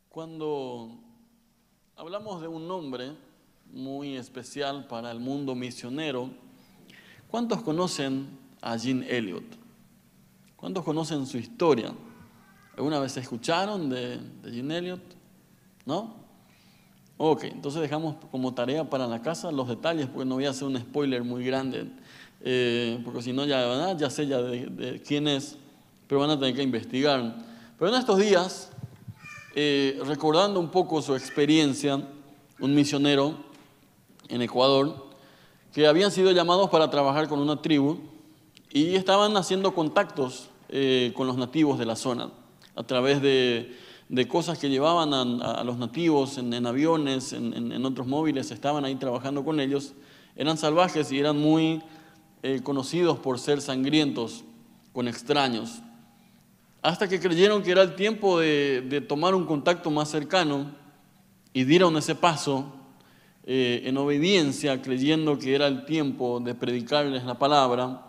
Cuando hablamos de un nombre muy especial para el mundo misionero, ¿cuántos conocen a Jim Elliot? ¿Cuántos conocen su historia? ¿Alguna vez escucharon de Jim Elliot? ¿No? Ok, entonces dejamos como tarea para la casa los detalles, porque no voy a hacer un spoiler muy grande, porque si no ya sé de quién es, pero van a tener que investigar. Pero en estos días, recordando un poco su experiencia, un misionero en Ecuador, que habían sido llamados para trabajar con una tribu y estaban haciendo contactos con los nativos de la zona a través de cosas que llevaban a los nativos en aviones, en otros móviles, estaban ahí trabajando con ellos. Eran salvajes y eran muy conocidos por ser sangrientos con extraños. Hasta que creyeron que era el tiempo de tomar un contacto más cercano y dieron ese paso en obediencia, creyendo que era el tiempo de predicarles la palabra,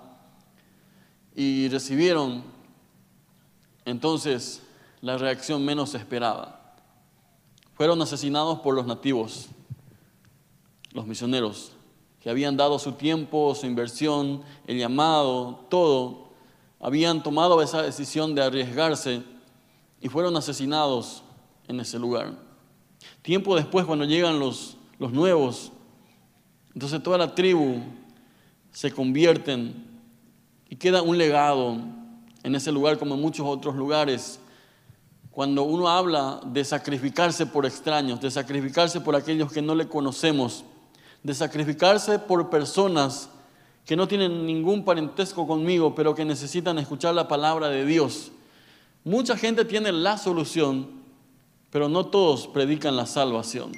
y recibieron entonces la reacción menos esperada. Fueron asesinados por los nativos, los misioneros, que habían dado su tiempo, su inversión, el llamado, todo. Habían tomado esa decisión de arriesgarse y fueron asesinados en ese lugar. Tiempo después, cuando llegan los nuevos, entonces toda la tribu se convierten y queda un legado en ese lugar como en muchos otros lugares. Cuando uno habla de sacrificarse por extraños, de sacrificarse por aquellos que no le conocemos, de sacrificarse por personas que no tienen ningún parentesco conmigo, pero que necesitan escuchar la palabra de Dios. Mucha gente tiene la solución, pero no todos predican la salvación.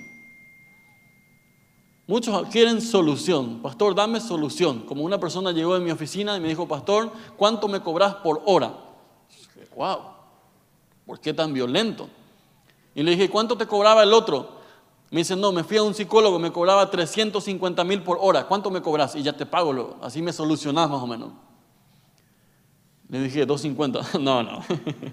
Muchos quieren solución. Pastor, dame solución. Como una persona llegó en mi oficina y me dijo, pastor, ¿cuánto me cobras por hora? Wow, ¿por qué tan violento? Y le dije, ¿cuánto te cobraba el otro? Me dice, no, me fui a un psicólogo, me cobraba 350,000 por hora. ¿Cuánto me cobras? Y ya te pago luego. Así me solucionás más o menos. Le dije, 250. No.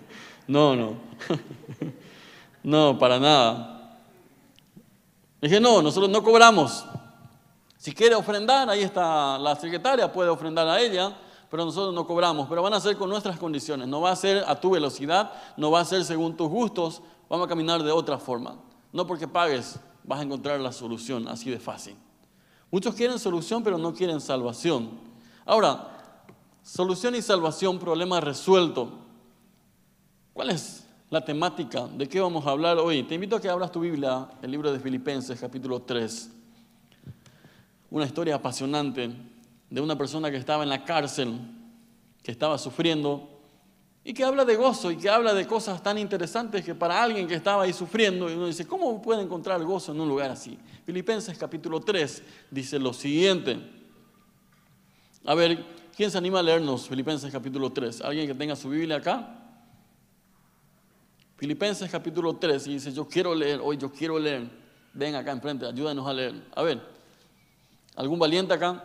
No, para nada. Le dije, no, nosotros no cobramos. Si quiere ofrendar, ahí está la secretaria, puede ofrendar a ella, pero nosotros no cobramos. Pero van a ser con nuestras condiciones. No va a ser a tu velocidad, no va a ser según tus gustos. Vamos a caminar de otra forma. No porque pagues vas a encontrar la solución así de fácil. Muchos quieren solución, pero no quieren salvación. Ahora, solución y salvación, problema resuelto. ¿Cuál es la temática? ¿De qué vamos a hablar hoy? Te invito a que abras tu Biblia, el libro de Filipenses, capítulo 3. Una historia apasionante de una persona que estaba en la cárcel, que estaba sufriendo, y que habla de gozo y que habla de cosas tan interesantes que para alguien que estaba ahí sufriendo, y uno dice, ¿cómo puede encontrar gozo en un lugar así? Filipenses capítulo 3 dice lo siguiente. A ver, ¿quién se anima a leernos Filipenses capítulo 3? ¿Alguien que tenga su Biblia acá? Filipenses capítulo 3 y dice, yo quiero leer, hoy yo quiero leer. Ven acá enfrente, ayúdanos a leer. A ver, ¿algún valiente acá?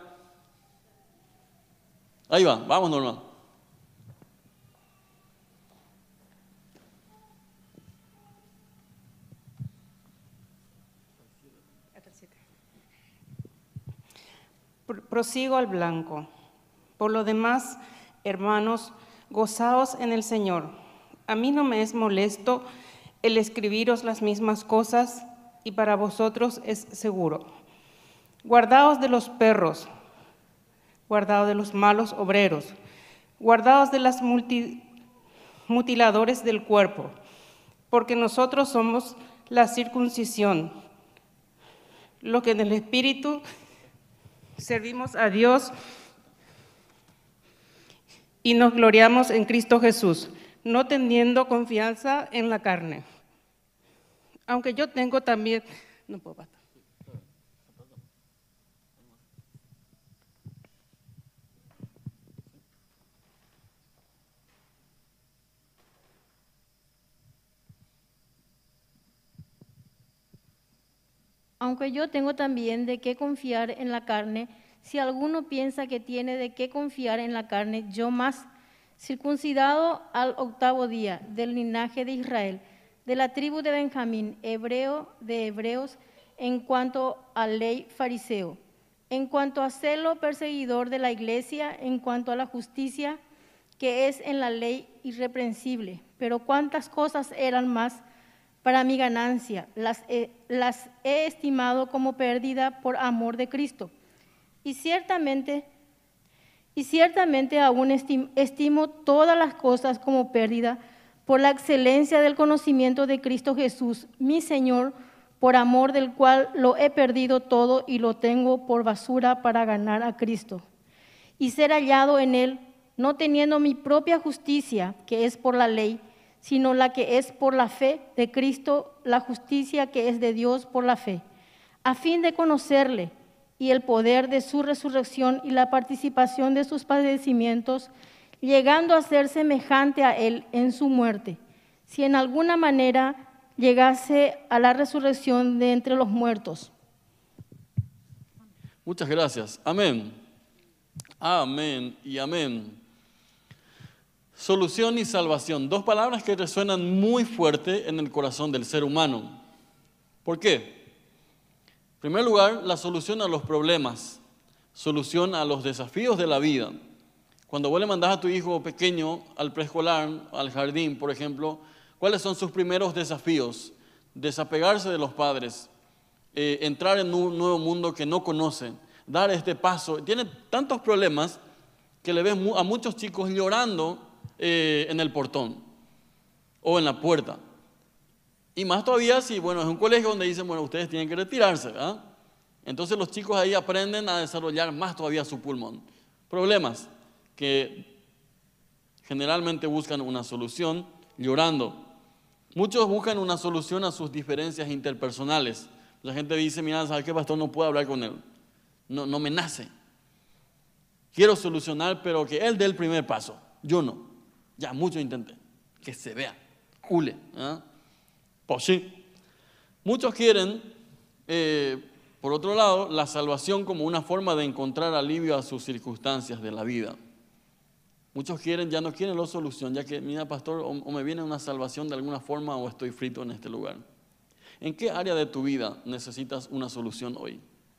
Ahí va, vamos Norma. Prosigo al blanco. Por lo demás, hermanos, gozaos en el Señor. A mí no me es molesto el escribiros las mismas cosas y para vosotros es seguro. Guardaos de los perros, guardaos de los malos obreros, guardaos de las mutiladores del cuerpo, porque nosotros somos la circuncisión, lo que en el Espíritu servimos a Dios y nos gloriamos en Cristo Jesús, no teniendo confianza en la carne. Aunque yo tengo también... No puedo pasar. Aunque yo tengo también de qué confiar en la carne, si alguno piensa que tiene de qué confiar en la carne, yo más, circuncidado al 8º día del linaje de Israel, de la tribu de Benjamín, hebreo de hebreos, en cuanto a ley fariseo, en cuanto a celo perseguidor de la iglesia, en cuanto a la justicia que es en la ley irreprensible. Pero cuántas cosas eran más para mi ganancia, las he estimado como pérdida por amor de Cristo. Y ciertamente aún estimo todas las cosas como pérdida por la excelencia del conocimiento de Cristo Jesús, mi Señor, por amor del cual lo he perdido todo y lo tengo por basura para ganar a Cristo y ser hallado en Él, no teniendo mi propia justicia, que es por la ley, sino la que es por la fe de Cristo, la justicia que es de Dios por la fe, a fin de conocerle y el poder de su resurrección y la participación de sus padecimientos, llegando a ser semejante a Él en su muerte, si en alguna manera llegase a la resurrección de entre los muertos. Muchas gracias. Amén. Amén y amén. Solución y salvación. Dos palabras que resuenan muy fuerte en el corazón del ser humano. ¿Por qué? En primer lugar, la solución a los problemas, solución a los desafíos de la vida. Cuando vos le mandás a tu hijo pequeño al preescolar, al jardín, por ejemplo, ¿cuáles son sus primeros desafíos? Desapegarse de los padres, entrar en un nuevo mundo que no conoce, dar este paso. Tiene tantos problemas que le ves a muchos chicos llorando en el portón o en la puerta. Y más todavía si, bueno, es un colegio donde dicen, bueno, ustedes tienen que retirarse, ¿verdad? Entonces los chicos ahí aprenden a desarrollar más todavía su pulmón. Problemas que generalmente buscan una solución llorando. Muchos buscan una solución a sus diferencias interpersonales. La gente dice, mira, ¿sabes qué, pastor? No puedo hablar con él. No me nace. Quiero solucionar, pero que él dé el primer paso. Yo no. Ya mucho intenté. Que se vea. Jule. ¿Eh? Pues sí. Muchos quieren, por otro lado, la salvación como una forma de encontrar alivio a sus circunstancias de la vida. Muchos ya no quieren la solución, ya que, mira, pastor, o me viene una salvación de alguna forma o estoy frito en este lugar. ¿En qué área de tu vida necesitas una solución hoy?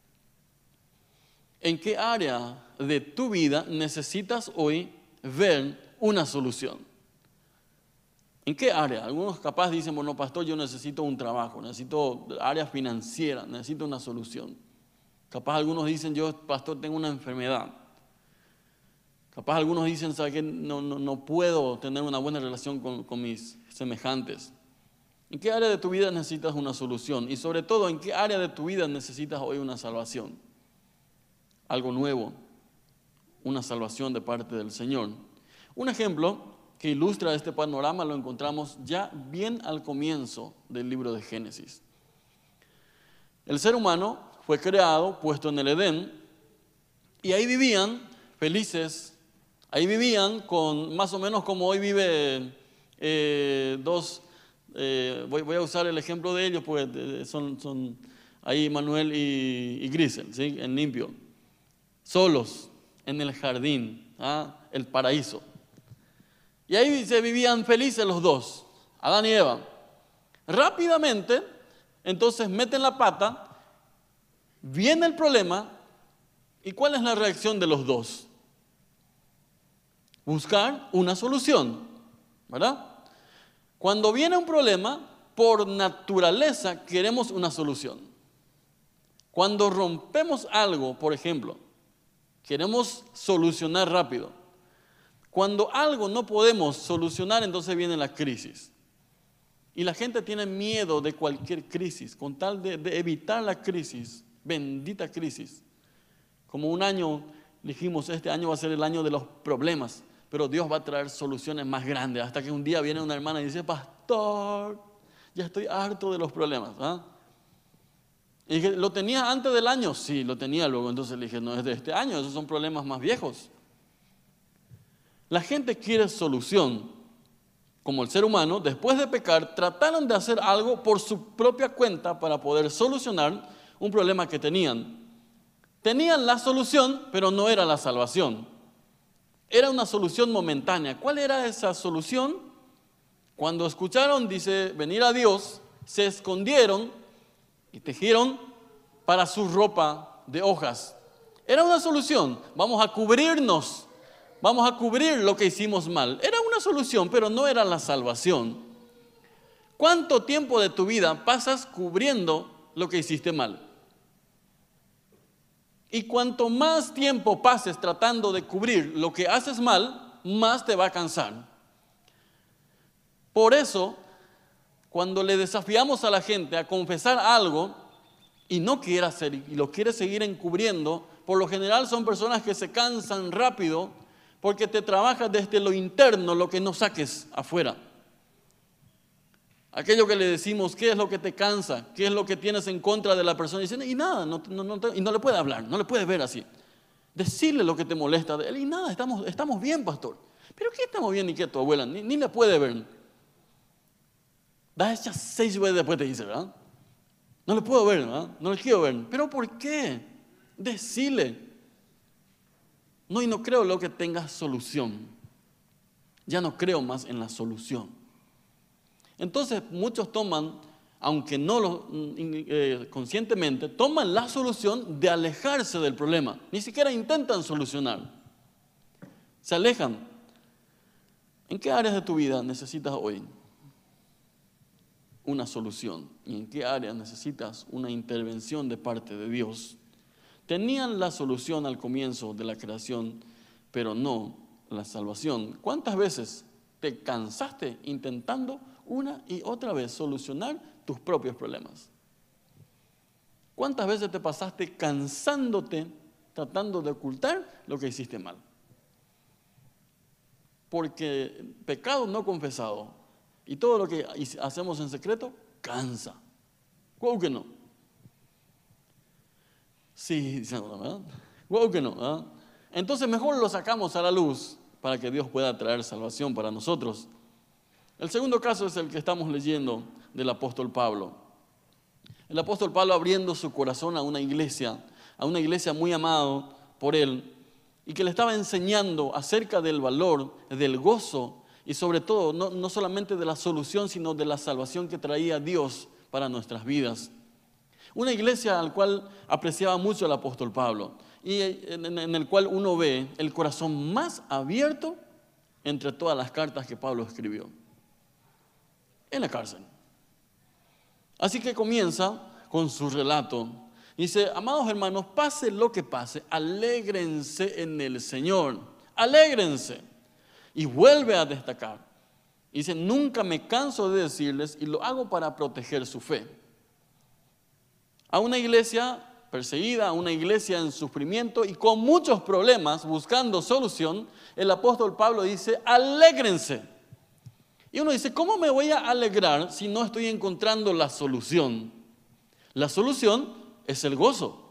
¿En qué área de tu vida necesitas hoy ver una solución? ¿En qué área? Algunos capaz dicen, bueno, pastor, yo necesito un trabajo, necesito área financiera, necesito una solución. Capaz algunos dicen, yo, pastor, tengo una enfermedad. Capaz algunos dicen, ¿sabes qué? No puedo tener una buena relación con mis semejantes. ¿En qué área de tu vida necesitas una solución? Y sobre todo, ¿en qué área de tu vida necesitas hoy una salvación? Algo nuevo, una salvación de parte del Señor. Un ejemplo que ilustra este panorama lo encontramos ya bien al comienzo del libro de Génesis. El ser humano fue creado, puesto en el Edén, y ahí vivían felices. Ahí vivían con más o menos como hoy vive voy a usar el ejemplo de ellos, porque son ahí Manuel y Grisel, ¿sí? En limpio. Solos en el jardín, el paraíso. Y ahí se vivían felices los dos, Adán y Eva. Rápidamente, entonces meten la pata, viene el problema, ¿y cuál es la reacción de los dos? Buscar una solución, ¿verdad? Cuando viene un problema, por naturaleza queremos una solución. Cuando rompemos algo, por ejemplo, queremos solucionar rápido. Cuando algo no podemos solucionar, entonces viene la crisis. Y la gente tiene miedo de cualquier crisis, con tal de evitar la crisis, bendita crisis. Como un año dijimos, este año va a ser el año de los problemas. Pero Dios va a traer soluciones más grandes, hasta que un día viene una hermana y dice, pastor, ya estoy harto de los problemas. Y dije, ¿lo tenía antes del año? Sí, lo tenía luego. Entonces le dije, no es de este año, esos son problemas más viejos. La gente quiere solución. Como el ser humano, después de pecar, trataron de hacer algo por su propia cuenta para poder solucionar un problema que tenían. Tenían la solución, pero no era la salvación. Era una solución momentánea. ¿Cuál era esa solución? Cuando escucharon, dice, venir a Dios, se escondieron y tejieron para su ropa de hojas. Era una solución. Vamos a cubrirnos. Vamos a cubrir lo que hicimos mal. Era una solución, pero no era la salvación. ¿Cuánto tiempo de tu vida pasas cubriendo lo que hiciste mal? Y cuanto más tiempo pases tratando de cubrir lo que haces mal, más te va a cansar. Por eso, cuando le desafiamos a la gente a confesar algo y no quiere hacer y lo quiere seguir encubriendo, por lo general son personas que se cansan rápido porque te trabajas desde lo interno lo que no saques afuera. Aquello que le decimos, ¿qué es lo que te cansa? ¿Qué es lo que tienes en contra de la persona? Y dicen, y nada, y no le puede hablar, no le puede ver así. Decirle lo que te molesta de él, y nada, estamos bien, pastor. ¿Pero qué estamos bien ni qué tu abuela? Ni le puede ver. Da hechas 6 veces después te dice, ¿verdad? No le puedo ver, ¿verdad? No le quiero ver. ¿Pero por qué? Decile. No, y no creo lo que tenga solución. Ya no creo más en la solución. Entonces muchos toman, aunque no conscientemente, toman la solución de alejarse del problema. Ni siquiera intentan solucionar. Se alejan. ¿En qué áreas de tu vida necesitas hoy una solución? ¿Y en qué áreas necesitas una intervención de parte de Dios? Tenían la solución al comienzo de la creación, pero no la salvación. ¿Cuántas veces te cansaste intentando una y otra vez solucionar tus propios problemas? ¿Cuántas veces te pasaste cansándote tratando de ocultar lo que hiciste mal? Porque pecado no confesado y todo lo que hacemos en secreto cansa. ¿Cómo que no? Sí, ¿verdad? ¿Cómo que no? ¿Verdad? Entonces mejor lo sacamos a la luz para que Dios pueda traer salvación para nosotros. El segundo caso es el que estamos leyendo del apóstol Pablo. El apóstol Pablo abriendo su corazón a una iglesia muy amado por él, y que le estaba enseñando acerca del valor, del gozo, y sobre todo, no solamente de la solución, sino de la salvación que traía Dios para nuestras vidas. Una iglesia al cual apreciaba mucho el apóstol Pablo, y en el cual uno ve el corazón más abierto entre todas las cartas que Pablo escribió. En la cárcel. Así que comienza con su relato. Dice, amados hermanos, pase lo que pase, alégrense en el Señor, alégrense. Y vuelve a destacar. Dice, nunca me canso de decirles y lo hago para proteger su fe. A una iglesia perseguida, a una iglesia en sufrimiento y con muchos problemas, buscando solución, el apóstol Pablo dice, alégrense. Y uno dice, ¿cómo me voy a alegrar si no estoy encontrando la solución? La solución es el gozo.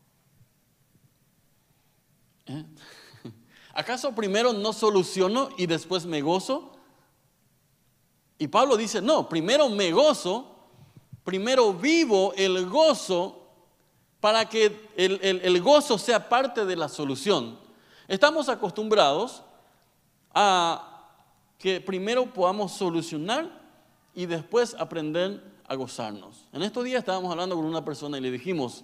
¿Acaso primero no soluciono y después me gozo? Y Pablo dice, no, primero me gozo, primero vivo el gozo para que el gozo sea parte de la solución. Estamos acostumbrados a que primero podamos solucionar y después aprender a gozarnos. En estos días estábamos hablando con una persona y le dijimos,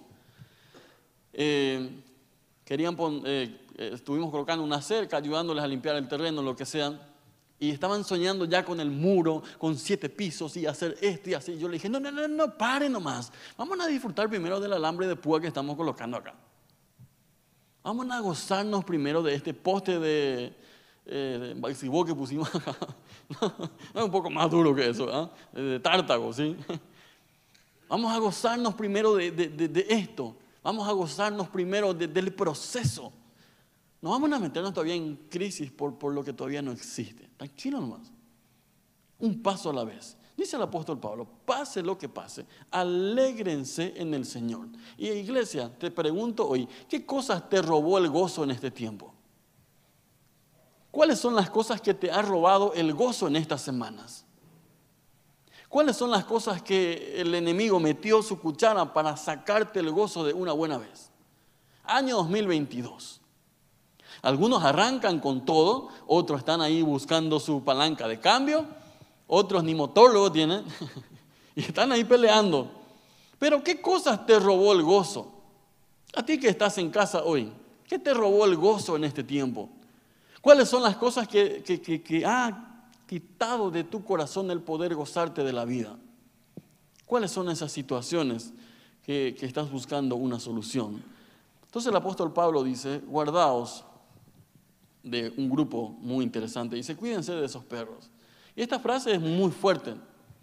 estuvimos colocando una cerca, ayudándoles a limpiar el terreno, lo que sea, y estaban soñando ya con el muro, con 7 pisos y hacer esto y así. Yo le dije, no, pare nomás. Vamos a disfrutar primero del alambre de púa que estamos colocando acá. Vamos a gozarnos primero de este poste de Baxibó que pusimos acá. Es un poco más duro que eso, ¿eh? De tártago, ¿sí? Vamos a gozarnos primero de esto. Vamos a gozarnos primero del proceso. No vamos a meternos todavía en crisis por lo que todavía no existe. Tranquilo nomás. Un paso a la vez. Dice el apóstol Pablo, pase lo que pase, alégrense en el Señor. Y iglesia, te pregunto hoy, ¿qué cosas te robó el gozo en este tiempo? ¿Cuáles son las cosas que te ha robado el gozo en estas semanas? ¿Cuáles son las cosas que el enemigo metió su cuchara para sacarte el gozo de una buena vez? Año 2022. Algunos arrancan con todo, otros están ahí buscando su palanca de cambio, otros ni motor luego tienen, y están ahí peleando. Pero ¿qué cosas te robó el gozo? A ti que estás en casa hoy, ¿qué te robó el gozo en este tiempo? ¿Cuáles son las cosas que ha quitado de tu corazón el poder gozarte de la vida? ¿Cuáles son esas situaciones que estás buscando una solución? Entonces el apóstol Pablo dice, guardaos de un grupo muy interesante. Dice, cuídense de esos perros. Y esta frase es muy fuerte.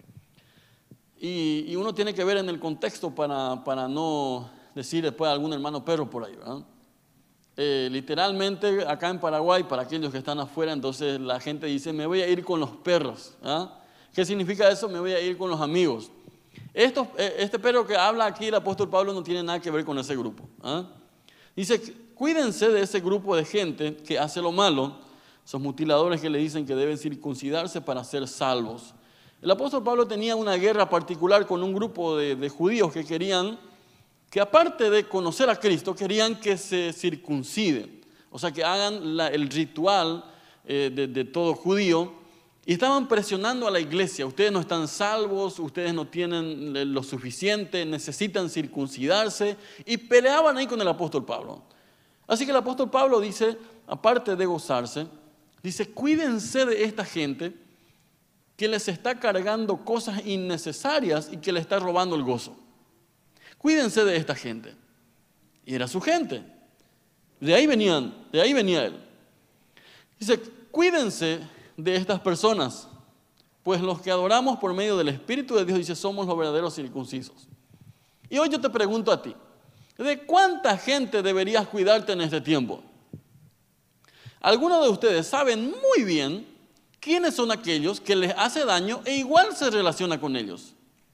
Y uno tiene que ver en el contexto para no decir después a algún hermano perro por ahí, ¿verdad? Literalmente acá en Paraguay, para aquellos que están afuera, entonces la gente dice, me voy a ir con los perros. ¿Ah? ¿Qué significa eso? Me voy a ir con los amigos. Este perro que habla aquí el apóstol Pablo no tiene nada que ver con ese grupo. ¿Ah? Dice, cuídense de ese grupo de gente que hace lo malo, esos mutiladores que le dicen que deben circuncidarse para ser salvos. El apóstol Pablo tenía una guerra particular con un grupo de judíos que querían, que aparte de conocer a Cristo, querían que se circunciden, o sea, que hagan el ritual de todo judío, y estaban presionando a la iglesia. Ustedes no están salvos, ustedes no tienen lo suficiente, necesitan circuncidarse, y peleaban ahí con el apóstol Pablo. Así que el apóstol Pablo dice, aparte de gozarse, dice, cuídense de esta gente que les está cargando cosas innecesarias y que le está robando el gozo. Cuídense de esta gente. Y era su gente. De ahí venía él. Dice, cuídense de estas personas, pues los que adoramos por medio del Espíritu de Dios, dice, somos los verdaderos circuncisos. Y hoy yo te pregunto a ti, ¿de cuánta gente deberías cuidarte en este tiempo? Algunos de ustedes saben muy bien quiénes son aquellos que les hace daño e igual se relaciona con ellos.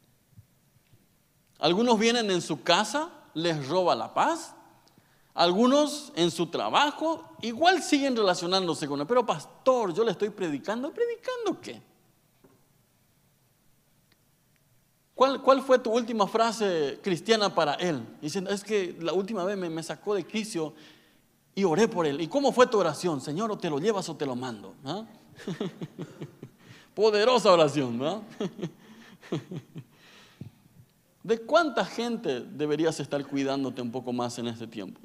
Algunos vienen en su casa, les roba la paz. Algunos en su trabajo igual siguen relacionándose con él. Pero pastor, yo le estoy predicando. ¿Predicando qué? ¿Cuál fue tu última frase cristiana para él? Dicen, es que la última vez me sacó de quicio y oré por él. ¿Y cómo fue tu oración? Señor, o te lo llevas o te lo mando. ¿Ah? Poderosa oración, ¿no? ¿De cuánta gente deberías estar cuidándote un poco más en este tiempo?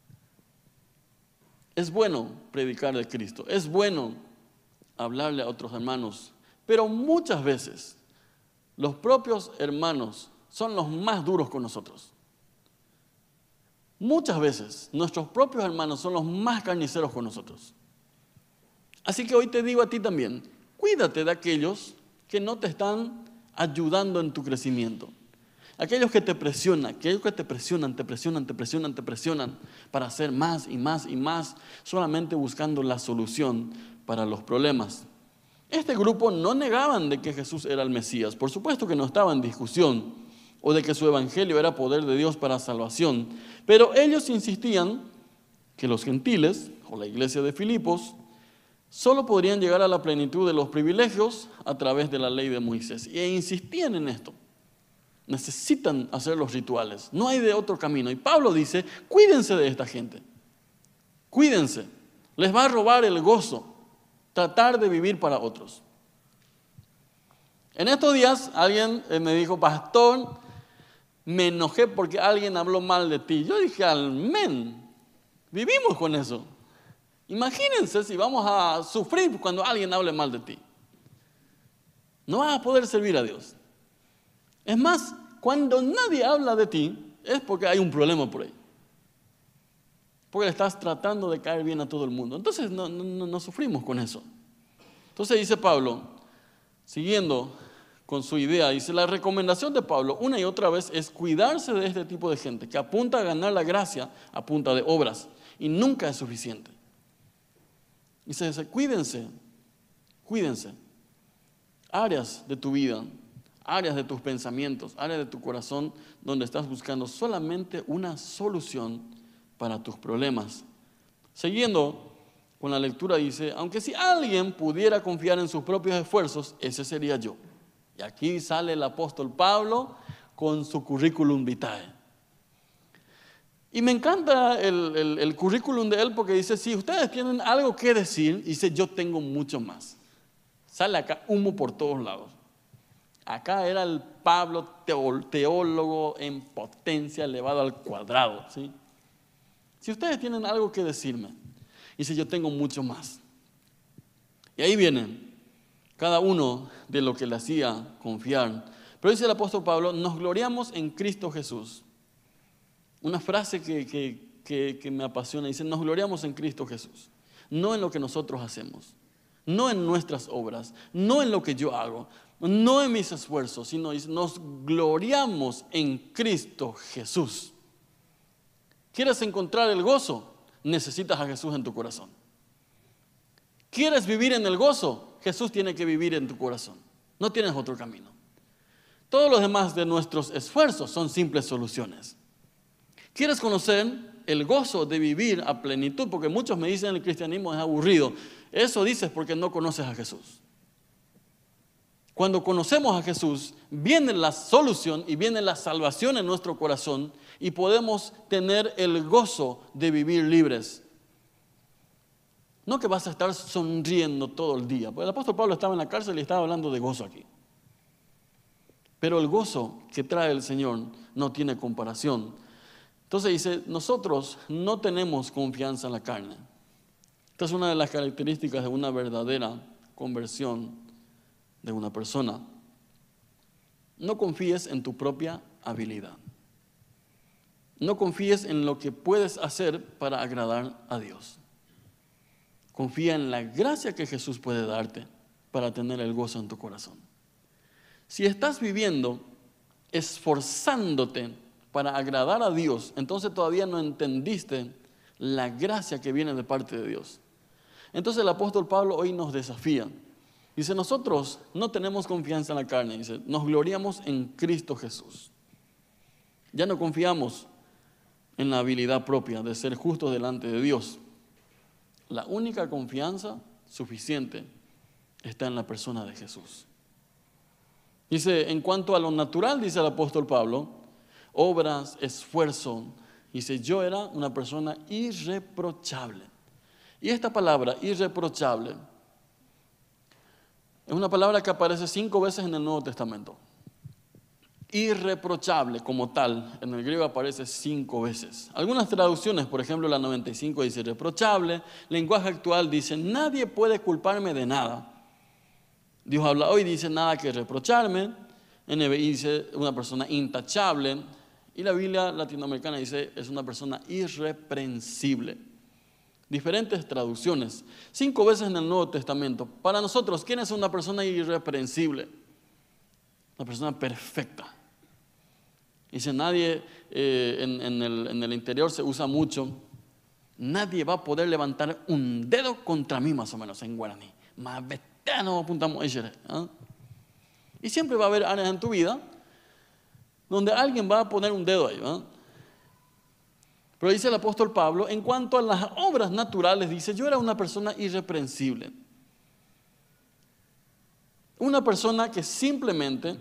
Es bueno predicar de Cristo, es bueno hablarle a otros hermanos, pero muchas veces los propios hermanos son los más duros con nosotros. Muchas veces nuestros propios hermanos son los más carniceros con nosotros. Así que hoy te digo a ti también, cuídate de aquellos que no te están ayudando en tu crecimiento. Aquellos que te presionan, te presionan para hacer más y más y más, solamente buscando la solución para los problemas. Este grupo no negaban de que Jesús era el Mesías, por supuesto que no estaba en discusión, o de que su evangelio era poder de Dios para salvación, pero ellos insistían que los gentiles, o la iglesia de Filipos, solo podrían llegar a la plenitud de los privilegios a través de la ley de Moisés. E insistían en esto. Necesitan hacer los rituales. No hay de otro camino. Y Pablo dice, cuídense de esta gente. Cuídense. Les va a robar el gozo. Tratar de vivir para otros. En estos días alguien me dijo, pastor, me enojé porque alguien habló mal de ti. Yo dije, amén. Vivimos con eso. Imagínense si vamos a sufrir cuando alguien hable mal de ti. No vas a poder servir a Dios. Es más, cuando nadie habla de ti, es porque hay un problema por ahí. Porque le estás tratando de caer bien a todo el mundo. Entonces no sufrimos con eso. Entonces dice Pablo, siguiendo con su idea, dice, la recomendación de Pablo una y otra vez es cuidarse de este tipo de gente que apunta a ganar la gracia a punta de obras y nunca es suficiente. Dice, cuídense. Áreas de tu vida, áreas de tus pensamientos, áreas de tu corazón donde estás buscando solamente una solución para tus problemas. Siguiendo con la lectura dice, aunque si alguien pudiera confiar en sus propios esfuerzos, ese sería yo. Y aquí sale el apóstol Pablo con su currículum vitae. Y me encanta el currículum de él porque dice, si ustedes tienen algo que decir, dice, yo tengo mucho más. Sale acá humo por todos lados. Acá era el Pablo teólogo en potencia elevado al cuadrado, ¿sí? Si ustedes tienen algo que decirme, dice, yo tengo mucho más. Y ahí viene cada uno de lo que le hacía confiar. Pero dice el apóstol Pablo, nos gloriamos en Cristo Jesús. Una frase que me apasiona, dice, nos gloriamos en Cristo Jesús. No en lo que nosotros hacemos, no en nuestras obras, no en lo que yo hago, no en mis esfuerzos, sino nos gloriamos en Cristo Jesús. ¿Quieres encontrar el gozo? Necesitas a Jesús en tu corazón. ¿Quieres vivir en el gozo? Jesús tiene que vivir en tu corazón. No tienes otro camino. Todos los demás de nuestros esfuerzos son simples soluciones. ¿Quieres conocer el gozo de vivir a plenitud? Porque muchos me dicen el cristianismo es aburrido. Eso dices porque no conoces a Jesús. Cuando conocemos a Jesús, viene la solución y viene la salvación en nuestro corazón y podemos tener el gozo de vivir libres. No que vas a estar sonriendo todo el día. Porque el apóstol Pablo estaba en la cárcel y estaba hablando de gozo aquí. Pero el gozo que trae el Señor no tiene comparación. Entonces dice, nosotros no tenemos confianza en la carne. Esta es una de las características de una verdadera conversión de una persona. No confíes en tu propia habilidad. No confíes en lo que puedes hacer para agradar a Dios. Confía en la gracia que Jesús puede darte para tener el gozo en tu corazón. Si estás viviendo esforzándote para agradar a Dios, entonces todavía no entendiste la gracia que viene de parte de Dios. Entonces el apóstol Pablo hoy nos desafía. Dice, nosotros no tenemos confianza en la carne. Dice, nos gloriamos en Cristo Jesús. Ya no confiamos en la habilidad propia de ser justos delante de Dios. La única confianza suficiente está en la persona de Jesús. Dice, en cuanto a lo natural, dice el apóstol Pablo, obras, esfuerzo. Dice, yo era una persona irreprochable. Y esta palabra, irreprochable, es una palabra que aparece 5 veces en el Nuevo Testamento. Irreprochable como tal, en el griego aparece 5 veces. Algunas traducciones, por ejemplo la 95 dice irreprochable. Lenguaje actual dice, nadie puede culparme de nada. Dios habla hoy, dice nada que reprocharme. NBI dice una persona intachable. Y la Biblia latinoamericana dice es una persona irreprensible. Diferentes traducciones. 5 veces en el Nuevo Testamento. Para nosotros, ¿quién es una persona irreprensible? Una persona perfecta. Dice nadie, en el interior se usa mucho, nadie va a poder levantar un dedo contra mí, más o menos, en guaraní. Más vetano apuntamos ella. Y siempre va a haber áreas en tu vida donde alguien va a poner un dedo ahí, ¿verdad? Pero dice el apóstol Pablo, en cuanto a las obras naturales, dice, yo era una persona irreprensible. Una persona que simplemente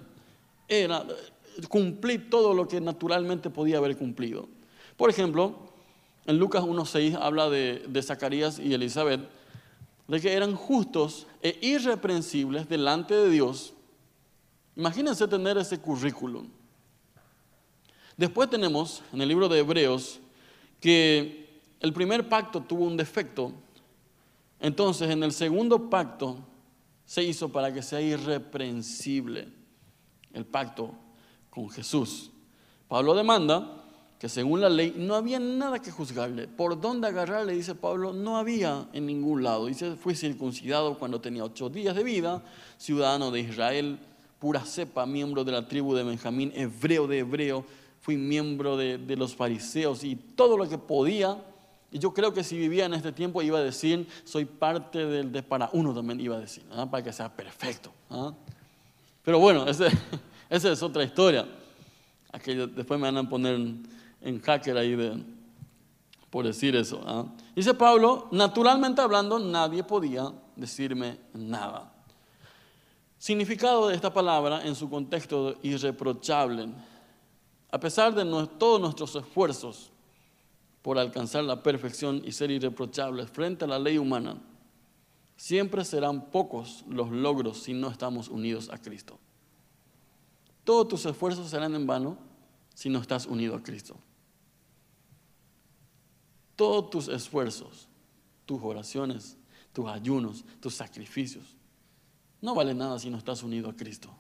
cumplí todo lo que naturalmente podía haber cumplido. Por ejemplo, en Lucas 1:6 habla de Zacarías y Elizabeth, de que eran justos e irreprensibles delante de Dios. Imagínense tener ese currículum. Después tenemos en el libro de Hebreos que el primer pacto tuvo un defecto. Entonces en el segundo pacto se hizo para que sea irreprensible el pacto con Jesús. Pablo demanda que según la ley no había nada que juzgarle. ¿Por dónde agarrarle? Dice Pablo, no había en ningún lado. Dice, fui circuncidado cuando tenía 8 días de vida, ciudadano de Israel, pura cepa, miembro de la tribu de Benjamín, hebreo de hebreo, fui miembro de los fariseos y todo lo que podía. Y yo creo que si vivía en este tiempo iba a decir, soy parte del de para uno también iba a decir, para que sea perfecto. Pero bueno, esa es otra historia. Aquello, después me van a poner en hacker ahí por decir eso. Dice Pablo, naturalmente hablando, nadie podía decirme nada. Significado de esta palabra en su contexto irreprochable. A pesar de todos nuestros esfuerzos por alcanzar la perfección y ser irreprochables frente a la ley humana, Siempre serán pocos los logros si no estamos unidos a Cristo. Todos tus esfuerzos serán en vano si no estás unido a Cristo. Todos tus esfuerzos, tus oraciones, tus ayunos, tus sacrificios, no valen nada si no estás unido a Cristo.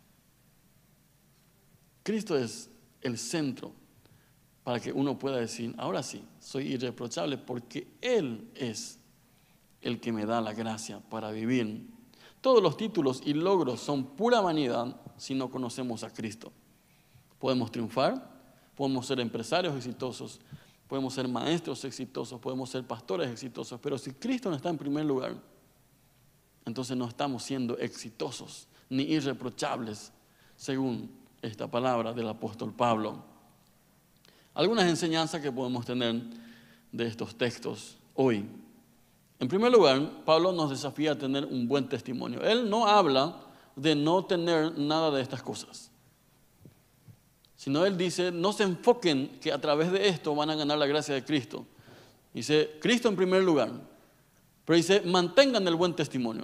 Cristo es el centro para que uno pueda decir, ahora sí, soy irreprochable porque Él es el que me da la gracia para vivir. Todos los títulos y logros son pura vanidad si no conocemos a Cristo. Podemos triunfar, podemos ser empresarios exitosos, podemos ser maestros exitosos, podemos ser pastores exitosos, pero si Cristo no está en primer lugar, entonces no estamos siendo exitosos ni irreprochables, según esta palabra del apóstol Pablo. Algunas enseñanzas que podemos tener de estos textos hoy. En primer lugar, Pablo nos desafía a tener un buen testimonio. Él no habla de no tener nada de estas cosas, sino él dice, no se enfoquen que a través de esto van a ganar la gracia de Cristo. Dice, Cristo en primer lugar, pero dice, mantengan el buen testimonio.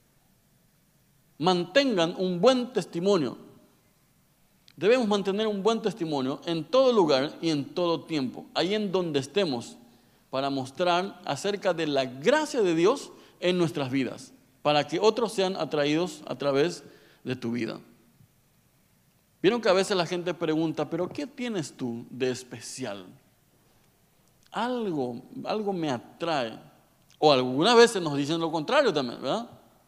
Mantengan un buen testimonio. Debemos mantener un buen testimonio en todo lugar y en todo tiempo, ahí en donde estemos, para mostrar acerca de la gracia de Dios en nuestras vidas, para que otros sean atraídos a través de tu vida. Vieron que a veces la gente pregunta, ¿pero qué tienes tú de especial? Algo me atrae. O algunas veces nos dicen lo contrario también, ¿verdad?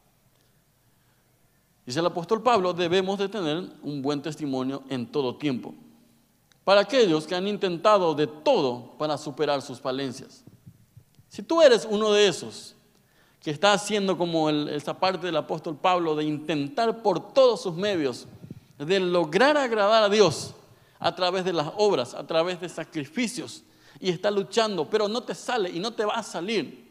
Dice el apóstol Pablo, debemos de tener un buen testimonio en todo tiempo. Para aquellos que han intentado de todo para superar sus falencias. Si tú eres uno de esos que está haciendo como esa parte del apóstol Pablo de intentar por todos sus medios de lograr agradar a Dios a través de las obras, a través de sacrificios, y está luchando, pero no te sale y no te va a salir.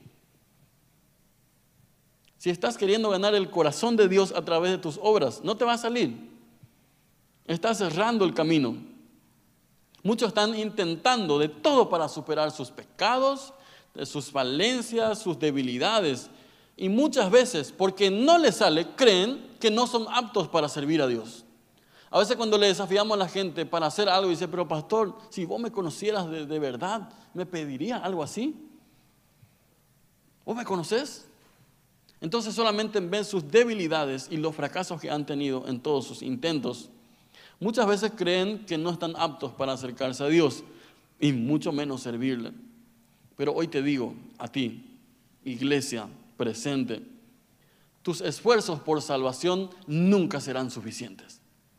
Si estás queriendo ganar el corazón de Dios a través de tus obras, no te va a salir. Estás cerrando el camino. Muchos están intentando de todo para superar sus pecados, sus falencias, sus debilidades. Y muchas veces, porque no les sale, creen que no son aptos para servir a Dios. A veces cuando le desafiamos a la gente para hacer algo, dice, pero pastor, si vos me conocieras de verdad, ¿me pedirías algo así? ¿Vos me conocés? Entonces solamente ven sus debilidades y los fracasos que han tenido en todos sus intentos. Muchas veces creen que no están aptos para acercarse a Dios y mucho menos servirle. Pero hoy te digo a ti, iglesia presente, tus esfuerzos por salvación nunca serán suficientes.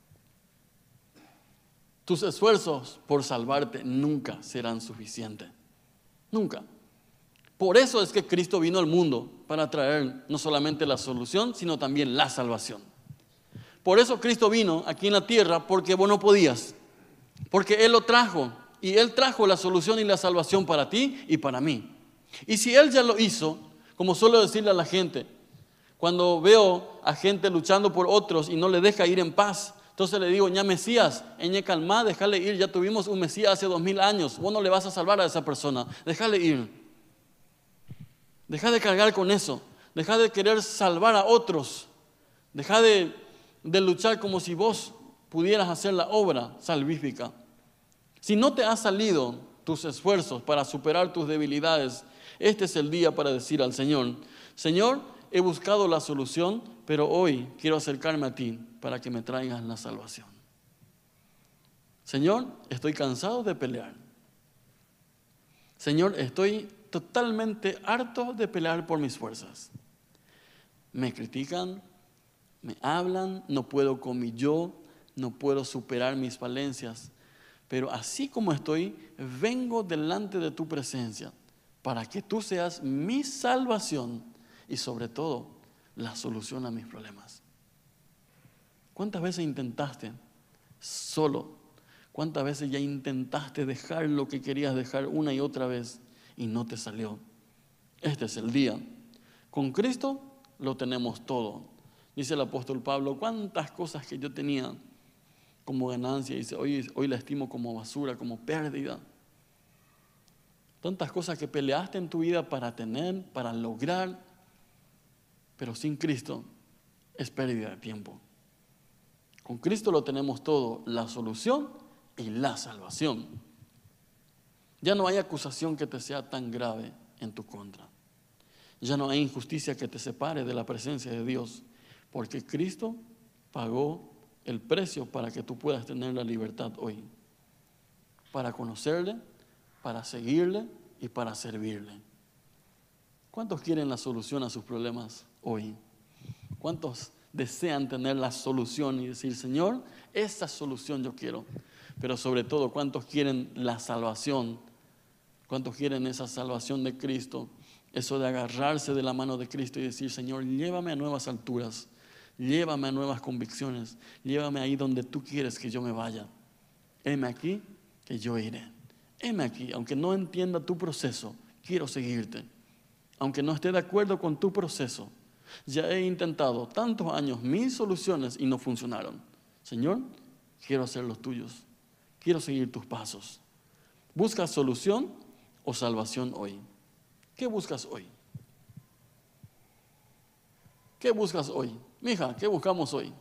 Tus esfuerzos por salvarte nunca serán suficientes. Nunca. Por eso es que Cristo vino al mundo para traer no solamente la solución, sino también la salvación. Por eso Cristo vino aquí en la tierra, porque vos no podías. Porque Él lo trajo. Y Él trajo la solución y la salvación para ti y para mí. Y si Él ya lo hizo, como suelo decirle a la gente, cuando veo a gente luchando por otros y no le deja ir en paz, entonces le digo, ya Mesías, eñe calma, déjale ir, ya tuvimos un Mesías hace 2000 años, vos no le vas a salvar a esa persona, déjale ir. Deja de cargar con eso, deja de querer salvar a otros, deja de luchar como si vos pudieras hacer la obra salvífica. Si no te ha salido tus esfuerzos para superar tus debilidades, este es el día para decir al Señor, Señor, he buscado la solución, pero hoy quiero acercarme a ti para que me traigas la salvación. Señor, estoy cansado de pelear. Señor, estoy totalmente harto de pelear por mis fuerzas. Me critican, me hablan, no puedo con mi yo, no puedo superar mis falencias. Pero así como estoy, vengo delante de tu presencia para que tú seas mi salvación y sobre todo la solución a mis problemas. ¿Cuántas veces intentaste solo? ¿Cuántas veces ya intentaste dejar lo que querías dejar una y otra vez y no te salió? Este es el día. Con Cristo lo tenemos todo. Dice el apóstol Pablo, cuántas cosas que yo tenía como ganancia, dice, hoy la estimo como basura, como pérdida. Tantas cosas que peleaste en tu vida para tener, para lograr. Pero sin Cristo es pérdida de tiempo. Con Cristo lo tenemos todo, la solución y la salvación. Ya no hay acusación que te sea tan grave en tu contra. Ya no hay injusticia que te separe de la presencia de Dios, porque Cristo pagó el precio para que tú puedas tener la libertad hoy, para conocerle, para seguirle y para servirle. ¿Cuántos quieren la solución a sus problemas hoy? ¿Cuántos desean tener la solución y decir, Señor, esa solución yo quiero? Pero sobre todo, ¿cuántos quieren la salvación? ¿Cuántos quieren esa salvación de Cristo? Eso de agarrarse de la mano de Cristo y decir, Señor, llévame a nuevas alturas, llévame a nuevas convicciones, llévame ahí donde tú quieres que yo me vaya. Heme aquí que yo iré. Heme aquí, aunque no entienda tu proceso, quiero seguirte. Aunque no esté de acuerdo con tu proceso, ya he intentado tantos años mis soluciones y no funcionaron. Señor, quiero hacer los tuyos, quiero seguir tus pasos. ¿Buscas solución o salvación hoy? ¿Qué buscas hoy? ¿Qué buscas hoy? Mija, ¿qué buscamos hoy?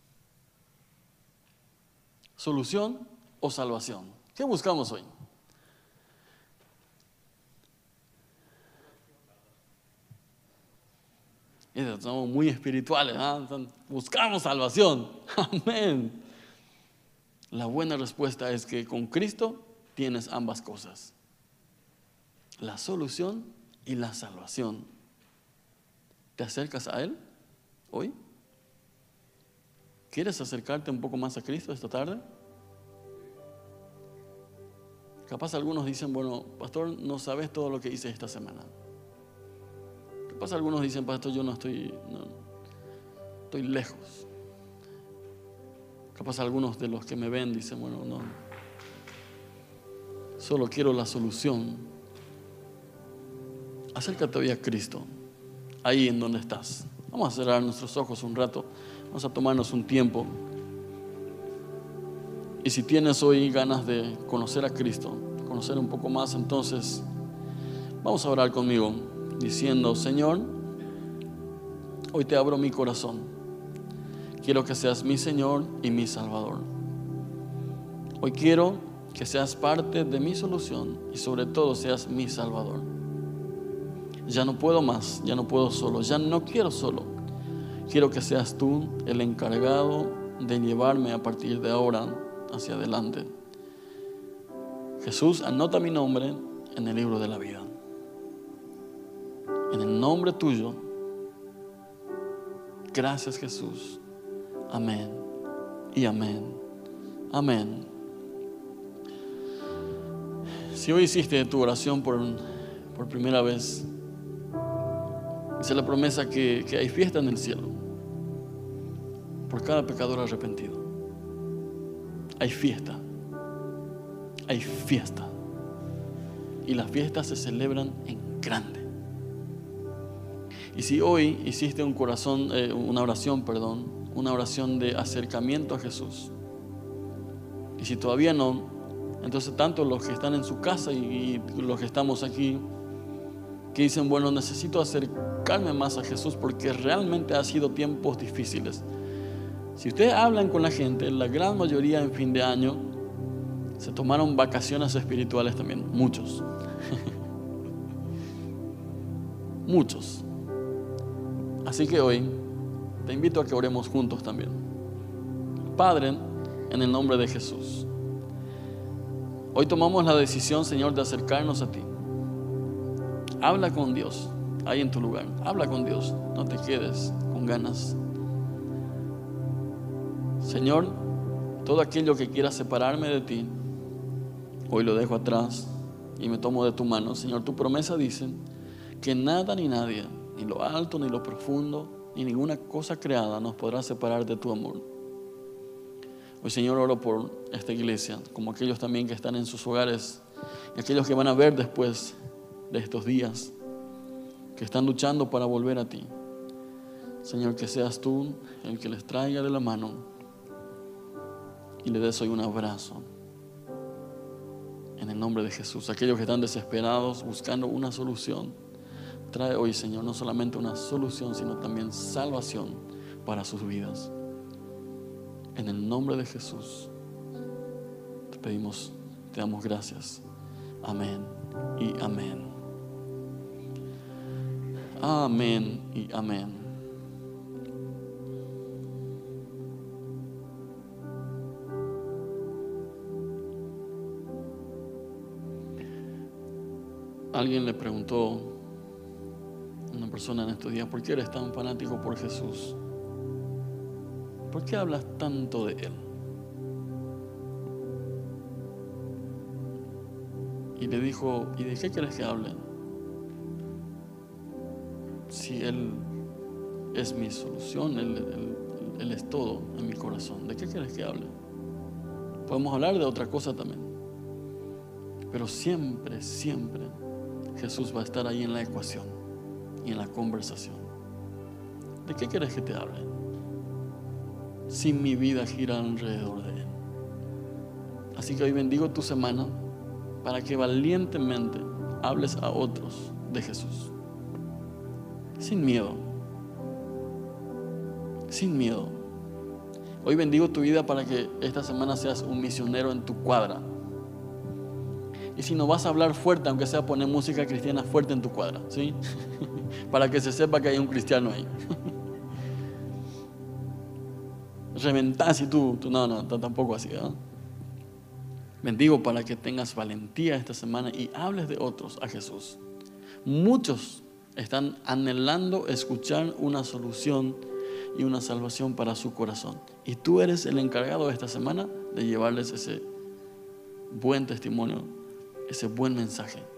¿Solución o salvación? ¿Qué buscamos hoy? Somos muy espirituales, ¿eh? Buscamos salvación. Amén. La buena respuesta es que con Cristo tienes ambas cosas. La solución y la salvación. ¿Te acercas a Él hoy? ¿Quieres acercarte un poco más a Cristo esta tarde? Capaz algunos dicen, bueno, pastor, no sabes todo lo que hice esta semana. Capaz algunos dicen, pastor, yo estoy lejos. Capaz algunos de los que me ven dicen, bueno, no, solo quiero la solución. Acércate hoy a Cristo, ahí en donde estás. Vamos a cerrar nuestros ojos un rato, vamos a tomarnos un tiempo. Y si tienes hoy ganas de conocer a Cristo, conocer un poco más, entonces vamos a orar conmigo, diciendo, Señor, hoy te abro mi corazón. Quiero que seas mi Señor y mi Salvador. Hoy quiero que seas parte de mi solución y sobre todo seas mi Salvador. Ya no puedo más, ya no puedo solo, ya no quiero solo. Quiero que seas tú el encargado de llevarme a partir de ahora hacia adelante. Jesús, anota mi nombre en el libro de la vida. En el nombre tuyo. Gracias, Jesús. Amén y amén. Amén. Si hoy hiciste tu oración por primera vez, hice la promesa que hay fiesta en el cielo por cada pecador arrepentido. Hay fiesta. Hay fiesta. Y las fiestas se celebran en grande. Y si hoy hiciste una oración de acercamiento a Jesús, y si todavía no, entonces tanto los que están en su casa y los que estamos aquí, que dicen, bueno, necesito acercarme más a Jesús porque realmente ha sido tiempos difíciles. Si ustedes hablan con la gente, la gran mayoría en fin de año se tomaron vacaciones espirituales también, muchos. Muchos. Así que hoy te invito a que oremos juntos también. Padre, en el nombre de Jesús, hoy tomamos la decisión, Señor, de acercarnos a ti. Habla con Dios ahí en tu lugar. Habla con Dios. No te quedes con ganas. Señor, todo aquello que quiera separarme de ti, hoy lo dejo atrás y me tomo de tu mano. Señor, tu promesa dice que nada ni nadie, ni lo alto ni lo profundo, ni ninguna cosa creada nos podrá separar de tu amor. Hoy, Señor, oro por esta iglesia, como aquellos también que están en sus hogares y aquellos que van a ver después de estos días, que están luchando para volver a ti. Señor, que seas tú el que les traiga de la mano y le des hoy un abrazo. En el nombre de Jesús. Aquellos que están desesperados buscando una solución, Trae hoy, Señor, no solamente una solución, sino también salvación para sus vidas. En el nombre de Jesús te pedimos, te damos gracias. Amén y amén. Amén y amén. Alguien le preguntó a una persona en estos días: ¿por qué eres tan fanático por Jesús? ¿Por qué hablas tanto de Él? Y le dijo: ¿y de qué quieres que hable? Si Él es mi solución, Él es todo en mi corazón, ¿de qué quieres que hable? Podemos hablar de otra cosa también, pero siempre, siempre Jesús va a estar ahí en la ecuación y en la conversación. ¿De qué quieres que te hable? Si mi vida gira alrededor de Él. Así que hoy bendigo tu semana para que valientemente hables a otros de Jesús. Sin miedo. Sin miedo. Hoy bendigo tu vida para que esta semana seas un misionero en tu cuadra. Y si no vas a hablar fuerte, aunque sea poner música cristiana fuerte en tu cuadra, ¿sí? Para que se sepa que hay un cristiano ahí. Reventás y tú no, tampoco así, ¿eh? Bendigo para que tengas valentía esta semana y hables de otros a Jesús. Muchos están anhelando escuchar una solución y una salvación para su corazón. Y tú eres el encargado esta semana de llevarles ese buen testimonio, ese buen mensaje.